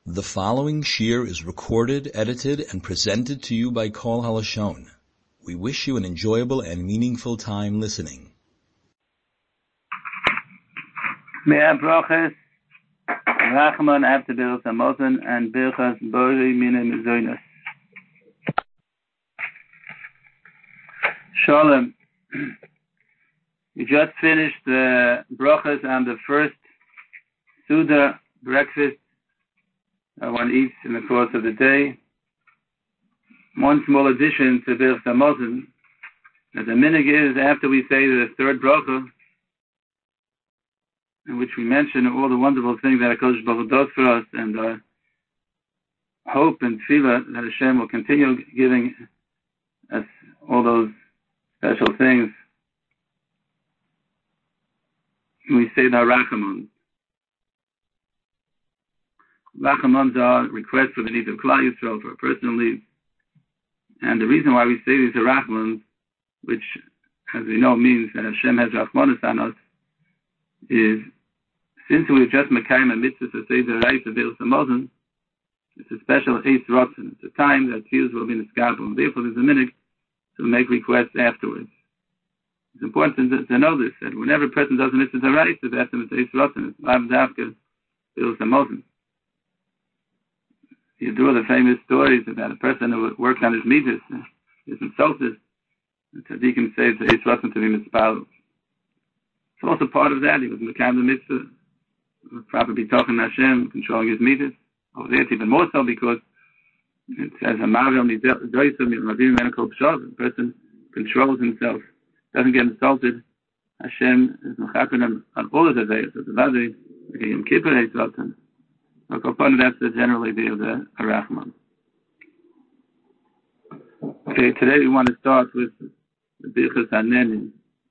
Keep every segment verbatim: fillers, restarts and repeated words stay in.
The following shir is recorded, edited, and presented to you by Kol Halashon. We wish you an enjoyable and meaningful time listening. Mea brachas, Rachman after Birchas Hamazon and Birchas Borei Minei Mezonos. Shalom. We just finished the brachas on the first Suda breakfast Uh, one eats in the course of the day. One small addition to Birchas Hamazon, that the minhag is after we say the third bracha, in which we mention all the wonderful things that HaKadosh Baruch Hu does for us, and our hope and tefillah that Hashem will continue giving us all those special things. We say the Rachamon. Rachamons are requests for the needs of Klal Yisrael, for personal needs. And the reason why we say these are Rachamons, which, as we know, means that Hashem has Rachmanos on us, is since we've just Mekayim a mitzvah to say the right of Birchas Hamazon, it's a special Eis Rotzen. It's a time that tears will be in the scalpel. Therefore, there's a minhag to make requests afterwards. It's important to, to know this, that whenever a person does a mitzvah to right, it's Eis Rotzen. It's Lav Davka Birchas Hamazon. You do the famous stories about a person who worked on his midas, uh, is insulted. The tzaddikim say it's Eis Rotzen to be mitzvah. It's also part of that. He was mekayim the mitzvah, probably talking to Hashem, controlling his midas. Over there, it's even more so because it says the person controls himself, doesn't get insulted. Hashem is mechaper him on all of the days. So the vadi, like a Yom Kippur Eis Rotzen. That's the general idea of the Rachman. Okay, today we want to start with the Birchas Hanenin.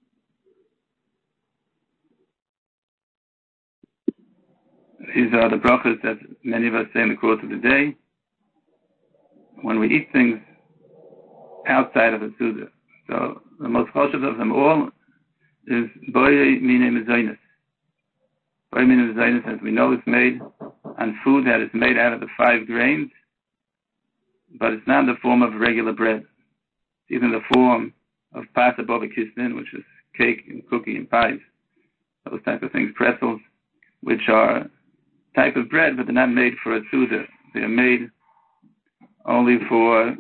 These are the brachas that many of us say in the course of the day when we eat things outside of the Suda. So the most choshev of them all is Borei Minei Mezonos. Borei Minei Mezonos, as we know, is made on food that is made out of the five grains, but it's not in the form of regular bread. It's even in the form of pasa bava kisnin, which is cake and cookie and pies, those type of things, pretzels, which are type of bread, but they're not made for a suda. They're made only for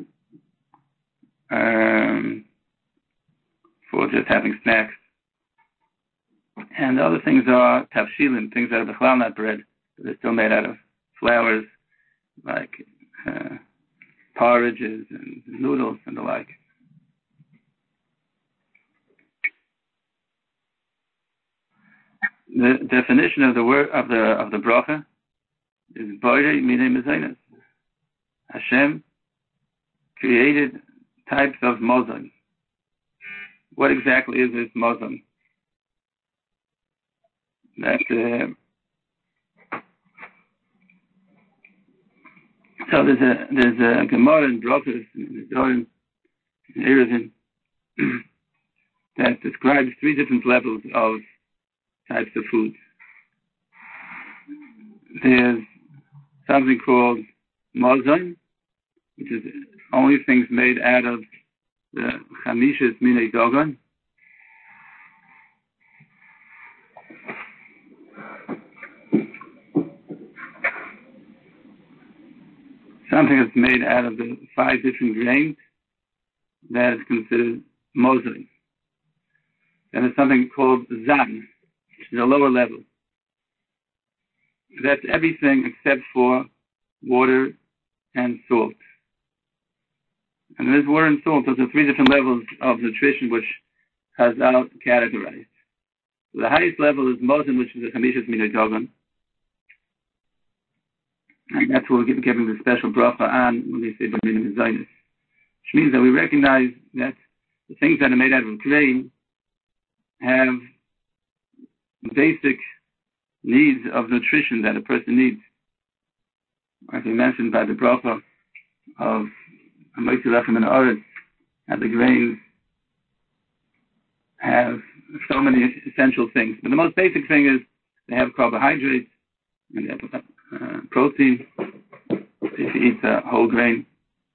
um, for just having snacks. And the other things are tafshilin, things that are b'chlal not bread. They're still made out of flours, like uh, porridges and noodles and the like. The definition of the word of the of the bracha is Borei Minei Mezonos. Hashem created types of mozon. What exactly is this mozon? That uh, So there's a there's a Gemara in Brachos in Zorin in Eruvin that describes three different levels of types of food. There's something called mozon, which is only things made out of the chamishas minei dogon. Something that's made out of the five different grains, that is considered mozon. Then there's something called zan, which is a lower level. That's everything except for water and salt. And there's water and salt. Those are three different levels of nutrition which Chazal categorized. So the highest level is mozon, which is a chamishas minei dogon. And that's what we're giving the special bracha on when they say Borei Minei Mezonos. Which means that we recognize that the things that are made out of grain have basic needs of nutrition that a person needs. As we mentioned by the bracha of Amoitzi Lechem and Oretz, and the grains have so many essential things. But the most basic thing is they have carbohydrates, and they have uh, protein, if you eat uh, whole grain.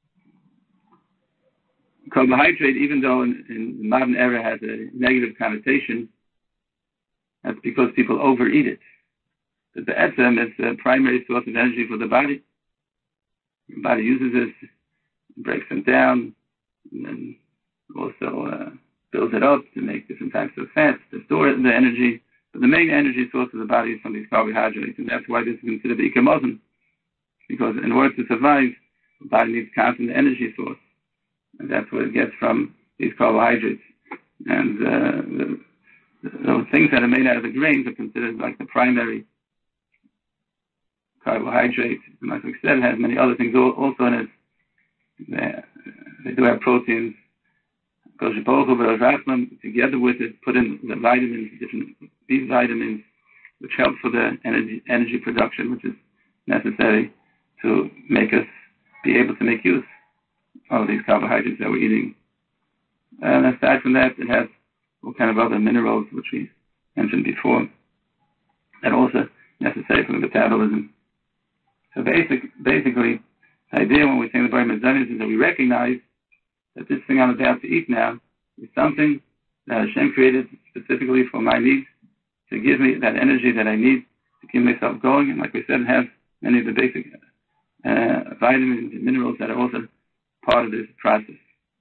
Carbohydrate, even though in, in the modern era has a negative connotation, that's because people overeat it. But the etzem is the primary source of energy for the body. The body uses it, breaks them down, and then also uh, builds it up to make different types of fats to store the energy. But the main energy source of the body is from these carbohydrates, and that's why this is considered the ikemozin, because in order to survive, the body needs constant energy source, and that's what it gets from these carbohydrates. And uh, the, those things that are made out of the grains are considered like the primary carbohydrate. And like we said, it has many other things also in it. They, they do have proteins. Together with it, put in the vitamins, different B vitamins, which help for the energy energy production, which is necessary to make us be able to make use of these carbohydrates that we're eating. And aside from that, it has all kind of other minerals, which we mentioned before, that are also necessary for the metabolism. So basic, basically, the idea when we say the Bari Mezonos is that we recognize that this thing I'm about to eat now is something that Hashem created specifically for my needs, to give me that energy that I need to keep myself going. And like we said, it has many of the basic uh, vitamins and minerals that are also part of this process.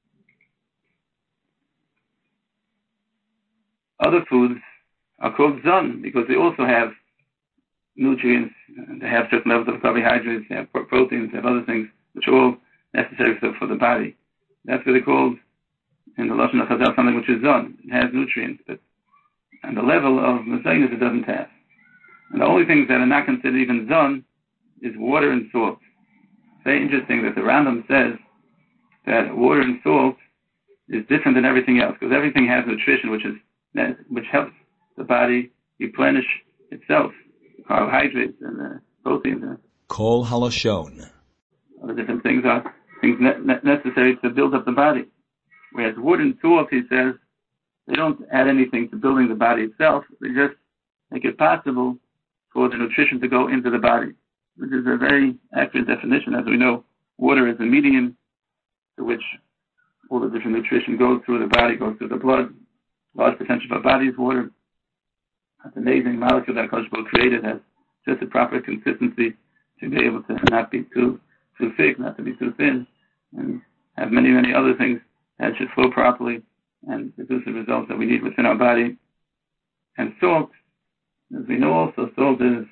Other foods are called zon because they also have nutrients, they have certain levels of carbohydrates, they have proteins, they have other things which are all necessary for, for the body. That's what they're called in the Lashon HaChazal, something which is zon. It has nutrients, but on the level of Mezonos it doesn't have. And the only things that are not considered even zon is water and salt. It's very interesting that the Rambam says that water and salt is different than everything else, because everything has nutrition which is which helps the body replenish itself, carbohydrates and uh, proteins. And Kol Halashon. Other different things are things ne- ne- necessary to build up the body. Whereas wood and salt, he says, they don't add anything to building the body itself. They just make it possible for the nutrition to go into the body, which is a very accurate definition. As we know, water is a medium to which all the different nutrition goes through the body, goes through the blood. Large percentage of our body is water. That's an amazing molecule that Kodesh Baruch created, has just the proper consistency to be able to not be too too thick, not to be too thin, and have many, many other things that should flow properly and produce the results that we need within our body. And salt, as we know also, salt is,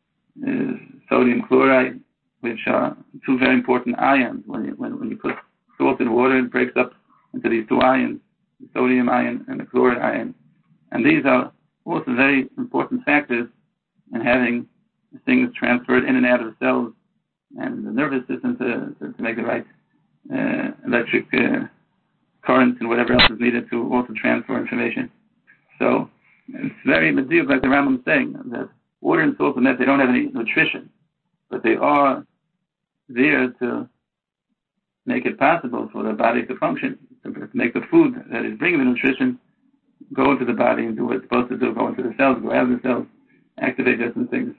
is sodium chloride, which are two very important ions. When you, when, when you put salt in water, it breaks up into these two ions, the sodium ion and the chloride ion. And these are also very important factors in having things transferred in and out of cells and the nervous system to, to, to make the right uh, electric uh, currents and whatever else is needed to also transfer information. So it's very mediyuk, like the Rambam is saying, that water and salt and that they don't have any nutrition, but they are there to make it possible for the body to function, to make the food that is bringing the nutrition go into the body and do what it's supposed to do, go into the cells, go out of the cells, activate different things.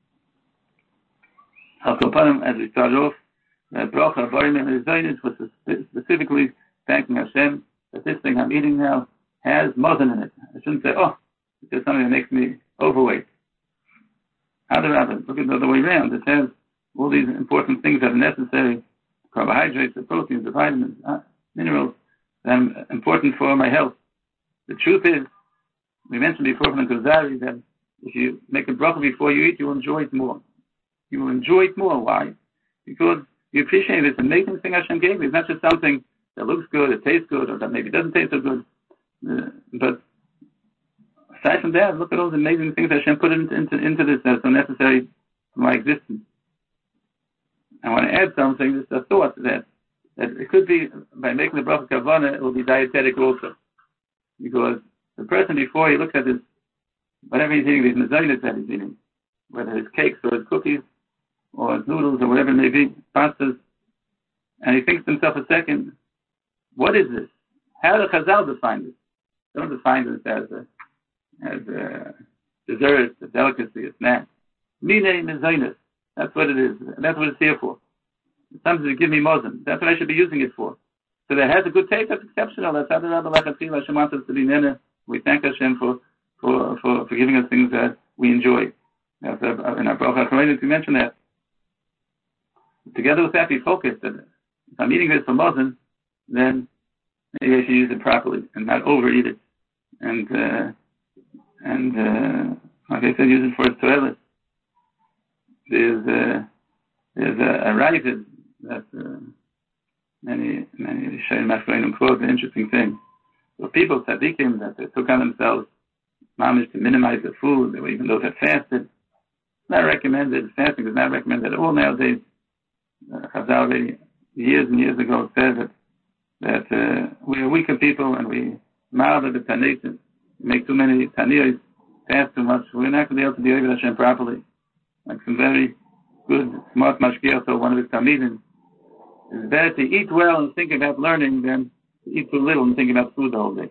As we start off, that bracha Bari Mezonos was specifically thanking Hashem that this thing I'm eating now has mozin in it. I shouldn't say, oh, it's something that makes me overweight. Other look at the other way around. It has all these important things that are necessary: carbohydrates, the proteins, the vitamins, uh, minerals, that are important for my health. The truth is, we mentioned before from the Kuzari that if you make a bracha before you eat, you will enjoy it more. You will enjoy it more. Why? Because you appreciate this amazing thing Hashem gave me. It's not just something that looks good, it tastes good, or that maybe doesn't taste so good. Uh, but aside from that, look at all the amazing things Hashem put into, into, into this that are so necessary for my existence. I want to add something, just a thought that, that it could be, by making the bracha kavanah, it will be dietetic also. Because the person before he looks at this, whatever he's eating, these mezonos that he's eating, whether it's cakes or it's cookies or it's noodles or whatever it may be, pastas, and he thinks to himself a second, what is this? How do Chazal define this? They don't define this as a, as a dessert, a delicacy, a snack. Minei mezonos. That's what it is. And that's what it's here for. Sometimes they give me mozen. That's what I should be using it for. So that has a good taste. That's exceptional. That's how the Rabbi Lachatchila Hashem wants us to be nene. We thank Hashem for for for, for giving us things that we enjoy. As in our Baruch HaKodesh, we mentioned that. Together with that, we focus that if I'm eating this for mozen, then maybe I should use it properly and not overeat it. And uh, and uh, like I said, use it for its toilet. There's uh, there's a, a ravid that uh, many many Shayim Mashkoinim quote, an interesting thing. So people tzaddikim that they took on themselves mamish to minimize the food, they were, even though they fasted, it's not recommended. Fasting is not recommended at all nowadays. Uh, Chazal already years and years ago said that that uh, we are weaker people and we marvel the tanetim, make too many taniyos, fast too much. We're not going to be able to be able to Hashem properly. Like some very good, smart mashgiach told one of his talmidim, it's better to eat well and think about learning than to eat too little and think about food the whole day.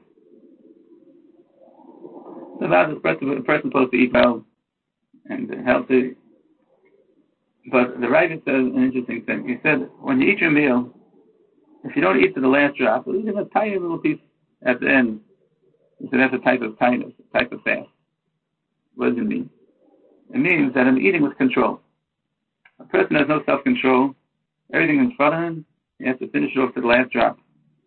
So that is a person supposed to eat well and healthy. But the Ravid says an interesting thing. He said, when you eat your meal, if you don't eat to the last drop, or even a tiny little piece at the end, he said that's a type of kindness, a type of fast. What does it mean? It means that I'm eating with control. A person has no self-control. Everything in front of him, he has to finish it off to the last drop.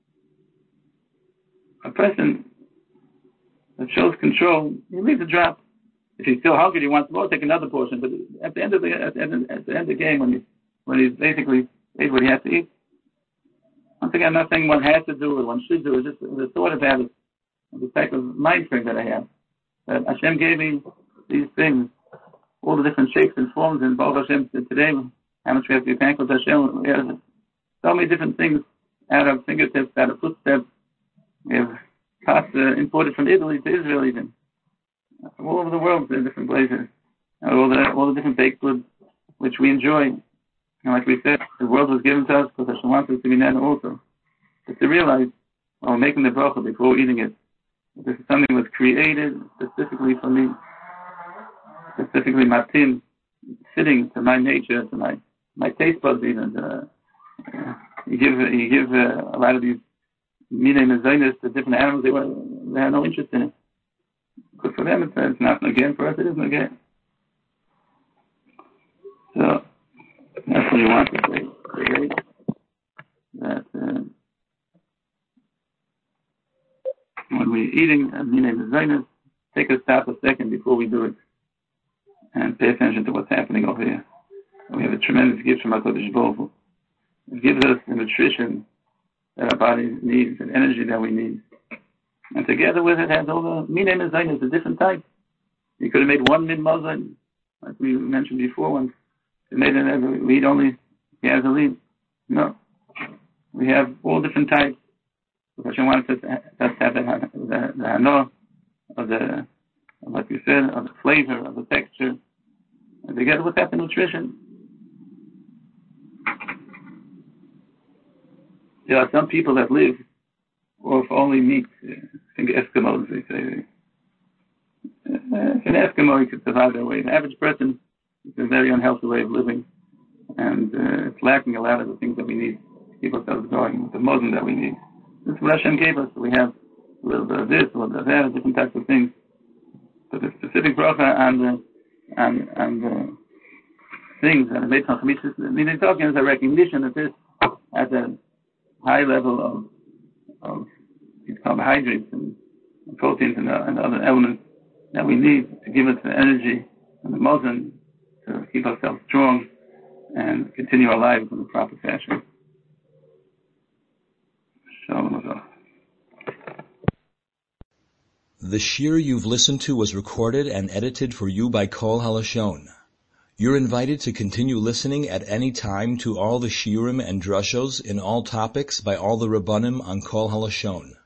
A person that shows control, he leaves a drop. If he's still hungry, he wants more, take another portion. But at the end of the at the end, at the end of the game, when he when he's basically ate what he has to eat, once again, I'm not saying one has to do it, one should do it. Just the thought about it, the type of mind frame that I have. That Hashem gave me these things, all the different shapes and forms, and Baruch Hashem today, how much we have to be thankful to Hashem. We have so many different things out of fingertips, out of footsteps. We have pasta imported from Italy to Israel, even from all over the world, in different places, and all the all the different baked goods which we enjoy. And like we said, the world was given to us because Hashem wants us to be nana also. But to realize, while we're making the bracha before eating it, this is something that was created specifically for me, specifically matim, fitting to my nature, to my my taste buds even. Uh, uh, you give you give uh, a lot of these minei mezainis to different animals. They were, they had no interest in it. Because for them it's, it's not again. For us it isn't again. So that's what you want to say today. That uh, when we're eating a minei mezainis, take a stop a second before we do it and pay attention to what's happening over here. We have a tremendous gift from HaKadosh Baruch Hu. It gives us the nutrition that our body needs and energy that we need. And together with it has all the minei mezainis, the different types. You could have made one min mozain, like we mentioned before, once you made it, we eat only gasoline. No. We have all different types. Because Hashem wants us to have the, the, the hano, of the, of like you said, of the flavor, of the texture. And together with that, the nutrition. There are some people that live off only meat. I think Eskimos, they say. If an Eskimo, he could survive that way. The average person, it's a very unhealthy way of living. And uh, it's lacking a lot of the things that we need to keep ourselves going, the mozen that we need. This is what Hashem gave us. We have a little bit of this, a little bit of that, different types of things. But the specific bracha and the and, and the things that are made from Chamishes, I mean, they're talking as a recognition that this, at a high level of of these carbohydrates and, and proteins and, uh, and other elements that we need to give us the energy and the mozen to keep ourselves strong and continue our lives in the proper fashion. Shalom. The shir you've listened to was recorded and edited for you by Kol Halashon. You're invited to continue listening at any time to all the shiurim and drushos in all topics by all the Rabbanim on Kol Halashon.